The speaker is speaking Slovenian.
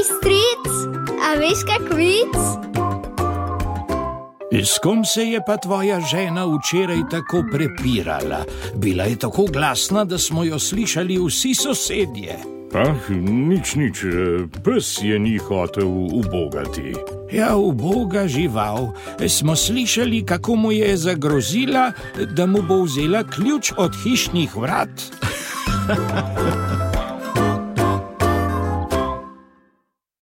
stric, a veš kak vic? S kom se je pa tvoja žena včeraj tako prepirala? Bila je tako glasna, da smo jo slišali vsi sosedje. Nič, pes je ni hotel ubogati. Ja, uboga žival. Smo slišali, kako mu je zagrozila, da mu bo vzela ključ od hišnih vrat.